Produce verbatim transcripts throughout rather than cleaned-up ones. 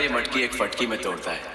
ये मटकी एक फटकी में तोड़ता है।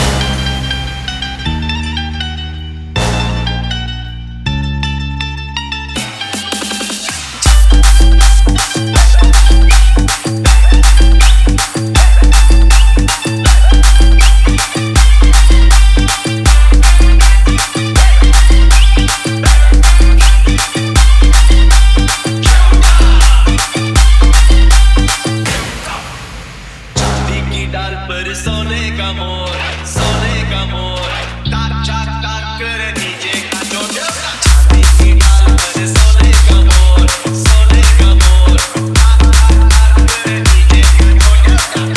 डाल पर सोने का मोर, सोने का मोर, टाक टाक टाक करे नीचे का चोट। चांदी की डाल पर सोने का मोर, सोने का मोर, टाक टाक टाक करे नीचे का चोट।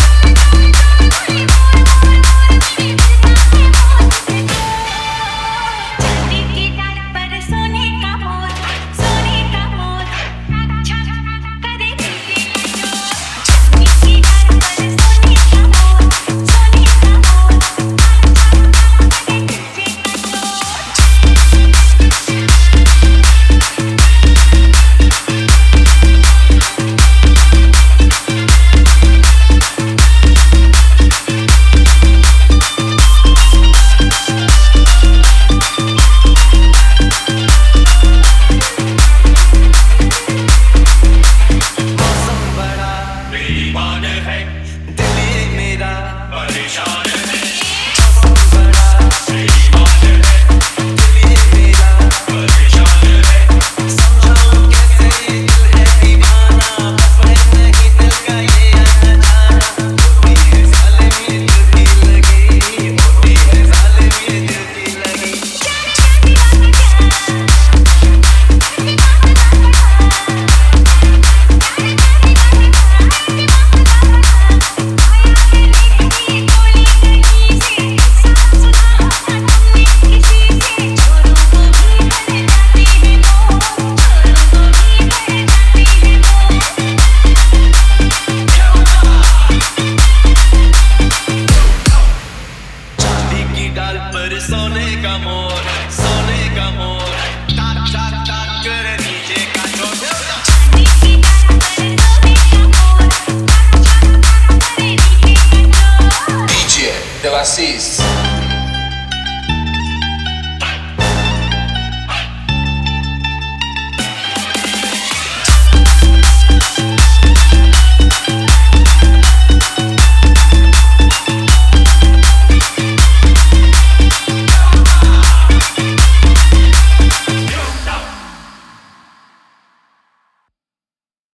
चांदी की डाल पर सोने का मोर, सोने का मोर, टाक टाक टाक करे नीचे का चोट। चांदी की डाल पर सोने का मोर, सोने का मोर, टाक टाक टाक करे नीचे बेईमान है दिल ये मेरा, परेशान है। मौसम बड़ा बेईमान है दिल ये मेरा, परेशान है। समझाऊं कैसे ये दिल है दीवाना, बस मैं नहीं दिल का ये आना जाना। होती है जालिम ये दिल की लगी, होती है जालिम ये दिल की लगी। चांदी की डाल पर सोने का मोर, सोने का मोर, टाक टाक टाक करे नीचे का चोट। चांदी की डाल पर सोने का मोर, टाक टाक टाक करे नीचे का चोट। D J Devassis.